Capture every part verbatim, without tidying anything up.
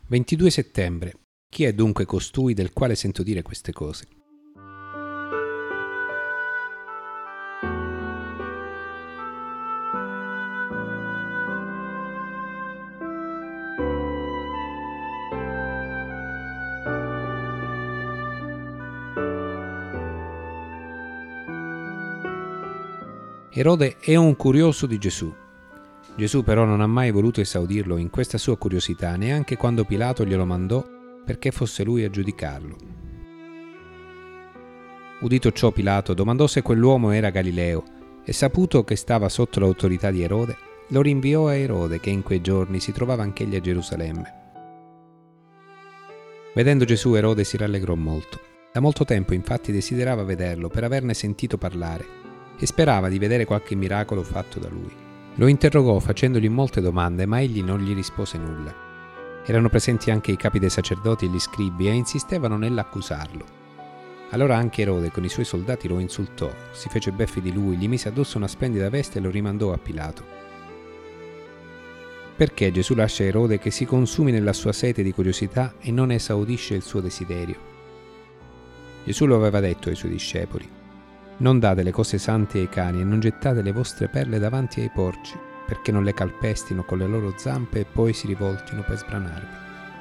ventidue settembre. Chi è dunque costui del quale sento dire queste cose? Erode è un curioso di Gesù. Gesù però non ha mai voluto esaudirlo in questa sua curiosità, neanche quando Pilato glielo mandò perché fosse lui a giudicarlo. Udito ciò, Pilato domandò se quell'uomo era Galileo e, saputo che stava sotto l'autorità di Erode, lo rinviò a Erode, che in quei giorni si trovava anch'egli a Gerusalemme. Vedendo Gesù, Erode si rallegrò molto. Da molto tempo infatti desiderava vederlo per averne sentito parlare e sperava di vedere qualche miracolo fatto da lui. Lo interrogò facendogli molte domande, ma egli non gli rispose nulla. Erano presenti anche i capi dei sacerdoti e gli scribi e insistevano nell'accusarlo. Allora anche Erode con i suoi soldati lo insultò, si fece beffi di lui, gli mise addosso una splendida veste e lo rimandò a Pilato. Perché Gesù lascia Erode che si consumi nella sua sete di curiosità e non esaudisce il suo desiderio? Gesù lo aveva detto ai suoi discepoli: non date le cose sante ai cani e non gettate le vostre perle davanti ai porci, perché non le calpestino con le loro zampe e poi si rivoltino per sbranarvi.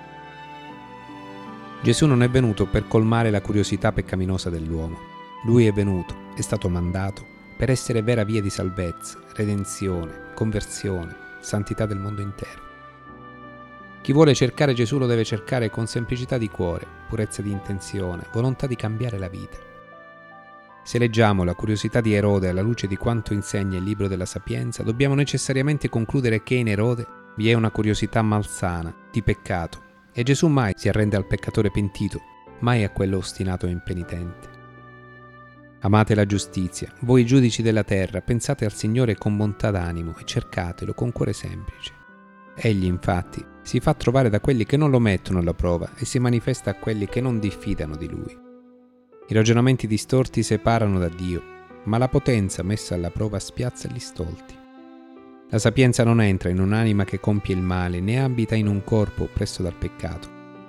Gesù non è venuto per colmare la curiosità peccaminosa dell'uomo. Lui è venuto, è stato mandato, per essere vera via di salvezza, redenzione, conversione, santità del mondo intero. Chi vuole cercare Gesù lo deve cercare con semplicità di cuore, purezza di intenzione, volontà di cambiare la vita. Se leggiamo la curiosità di Erode alla luce di quanto insegna il libro della Sapienza, dobbiamo necessariamente concludere che in Erode vi è una curiosità malsana, di peccato, e Gesù mai si arrende al peccatore pentito, mai a quello ostinato e impenitente. Amate la giustizia, voi giudici della terra, pensate al Signore con bontà d'animo e cercatelo con cuore semplice. Egli, infatti, si fa trovare da quelli che non lo mettono alla prova e si manifesta a quelli che non diffidano di Lui. I ragionamenti distorti separano da Dio, ma la potenza messa alla prova spiazza gli stolti. La sapienza non entra in un'anima che compie il male, né abita in un corpo oppresso dal peccato.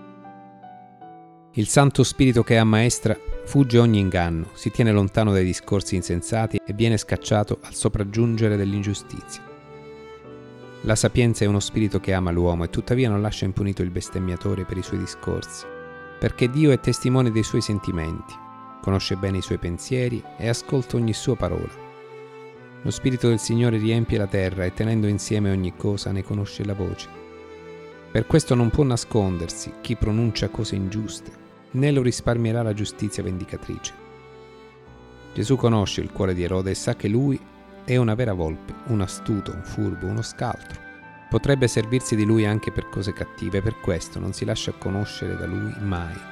Il Santo Spirito che ammaestra fugge ogni inganno, si tiene lontano dai discorsi insensati e viene scacciato al sopraggiungere dell'ingiustizia. La sapienza è uno spirito che ama l'uomo e tuttavia non lascia impunito il bestemmiatore per i suoi discorsi, perché Dio è testimone dei suoi sentimenti. Conosce bene i suoi pensieri e ascolta ogni sua parola. Lo Spirito del Signore riempie la terra e tenendo insieme ogni cosa ne conosce la voce. Per questo non può nascondersi chi pronuncia cose ingiuste, né lo risparmierà la giustizia vendicatrice. Gesù conosce il cuore di Erode e sa che lui è una vera volpe, un astuto, un furbo, uno scaltro. Potrebbe servirsi di lui anche per cose cattive, per questo non si lascia conoscere da lui mai.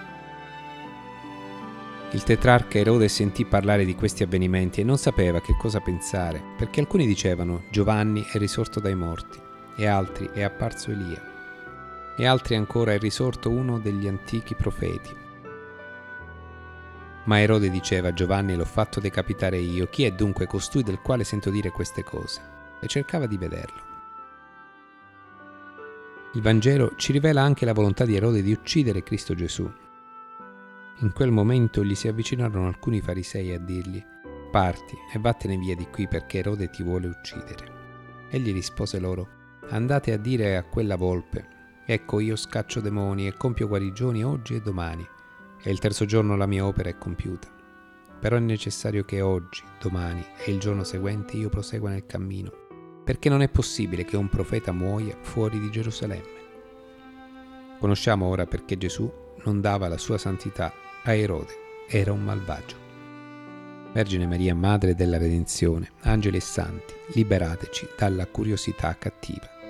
Il tetrarca Erode sentì parlare di questi avvenimenti e non sapeva che cosa pensare, perché alcuni dicevano: Giovanni è risorto dai morti, e altri: è apparso Elia, e altri ancora: è risorto uno degli antichi profeti. Ma Erode diceva: Giovanni l'ho fatto decapitare io, chi è dunque costui del quale sento dire queste cose? E cercava di vederlo. Il Vangelo ci rivela anche la volontà di Erode di uccidere Cristo Gesù. In quel momento gli si avvicinarono alcuni farisei a dirgli: parti e vattene via di qui perché Erode ti vuole uccidere. Egli rispose loro: andate a dire a quella volpe: ecco, io scaccio demoni e compio guarigioni oggi e domani, e il terzo giorno la mia opera è compiuta. Però è necessario che oggi, domani e il giorno seguente io prosegua nel cammino, perché non è possibile che un profeta muoia fuori di Gerusalemme. Conosciamo ora perché Gesù non dava la sua santità a Erode, era un malvagio. Vergine Maria, Madre della Redenzione, angeli e santi, liberateci dalla curiosità cattiva.